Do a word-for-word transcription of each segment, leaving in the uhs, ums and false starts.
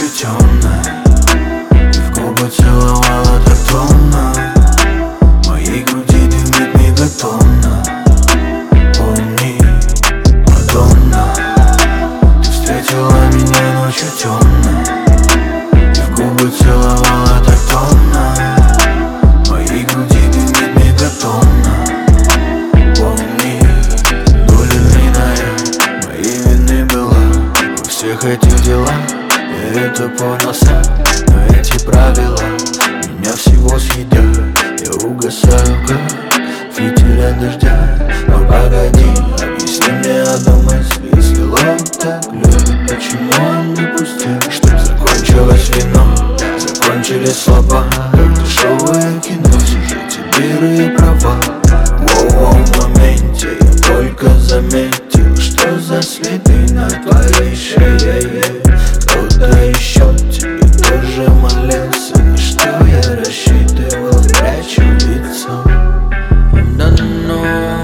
ночью темной, ты в губы целовала так томно. В моей груди дымит мегатонна. Помни, Мадонна, ты встретила меня ночью темной, ты в губы целовала так томно. В моей груди дымит мегатонна. Помни, доля львиная моей вины была во всех этих делах. Я это понял сам, но эти правила меня всего съедят. Я угасаю, как фитиль от дождя. Но погоди, объясни мне одну мысль. Если лоб так любит, почему он допустил, чтоб закончилось вино, закончились слова? Как дешевое кино, сюжете первые права. Воу-воу, в моменте я только заметил, что за следы на твоей шее. Кто-то еще тебе тоже молился, на что я рассчитывал, прячу лицо. Мадонна,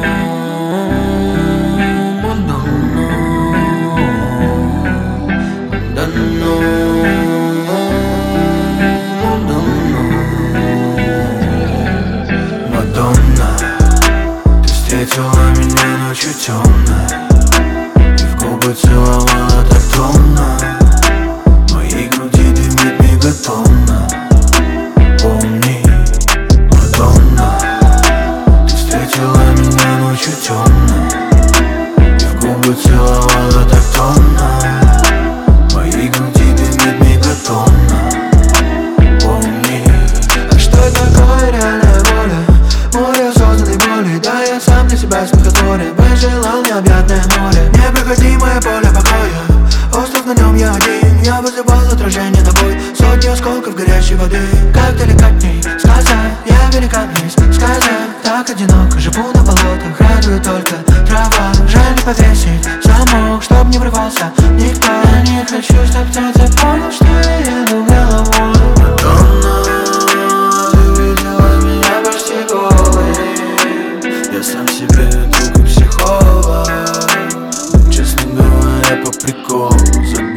Мадонна, Мадонна, Мадонна. Мадонна, ты встретила меня ночью темной, ты в губы целовала так томно. В моей груди дымит мегатонна. Помни, Мадонна, ты встретила меня ночью темной, ты в губы целовала так томно. В моей груди дымит мегатонна. Помни. А что такое реальная воля? Море осознанной боли. Да, я сам для себя смехотворен. Пожелал необъятное море, непроходимое поле покоя. Остров, на нем я один. Я вызывал отражение тобой, сотни осколков горячей воды. Как деликатней сказать, я великатней сказать. Так одиноко живу на болотах, радует только трава. Жаль не повесить замок, чтоб не врывался никто. Я не хочу, чтоб кто-то понял, что я еду головой. Мадонна, ты видела меня почти голой. Я сам себе друг и психолог. Честно говоря, по приколу.